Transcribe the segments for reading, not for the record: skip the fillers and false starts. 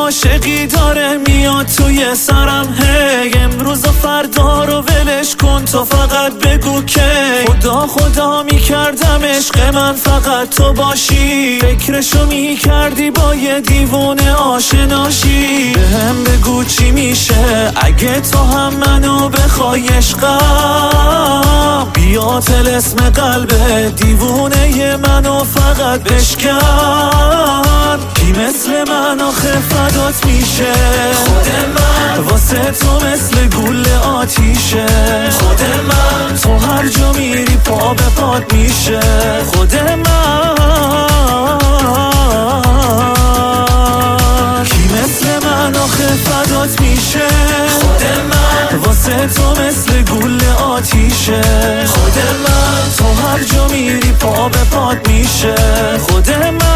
عاشقی داره میاد توی سرم، هی امروز و فردا رو ولش کن، تو فقط بگو که خدا میکردم عشق من فقط تو باشی. فکرشو میکردی با یه دیوونه آشناشی، بهم بگو چی میشه اگه تو هم منو بخوای عشقم. بیا طلسم قلب دیوونه منو فقط بشکن، کی مثل من آخه فدات میشه؟ خود من واسه تو مثل گوله آتیشه، خود من تو هر جا میری پا به پات میشه، خود من کی مثل من آخه فدات میشه؟ خود من واسه تو مثل گوله آتیشه، خود من تو هر جا میری پا به پات میشه، خود من.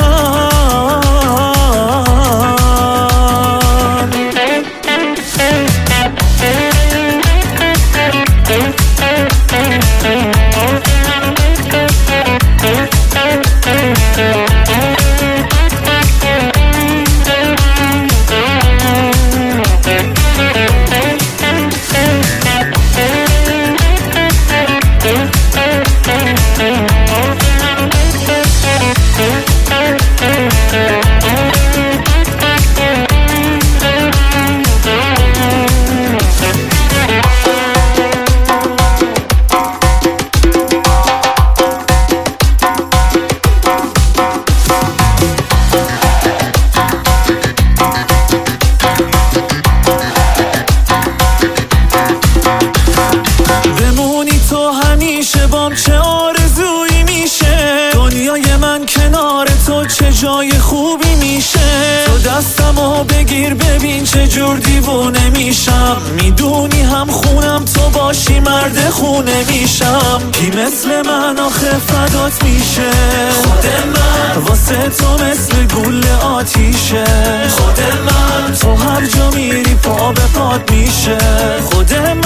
چه آرزویی میشه دنیای من کنار تو، چه جای خوبی میشه. تو دستمو بگیر ببین چه جور دیوونه میشم، میدونی هم خونم تو باشی مرد خونه میشم. کی مثل من آخه فدات میشه؟ خود من واسه تو مثل گوله آتیشه، خود من تو هر جا میری پا به پات میشه، خود من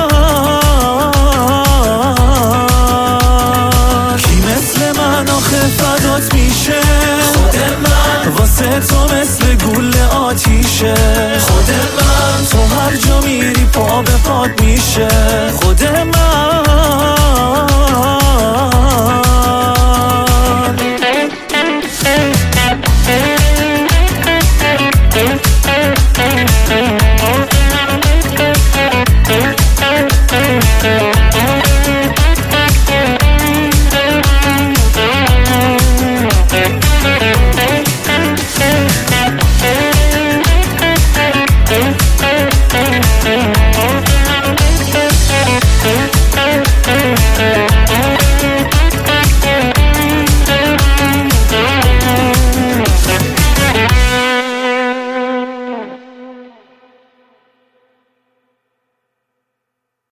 فدات میشه؟ خود من واسه تو مثل گوله آتیشه، خود من تو هر جا میری پا به پات میشه، خود من.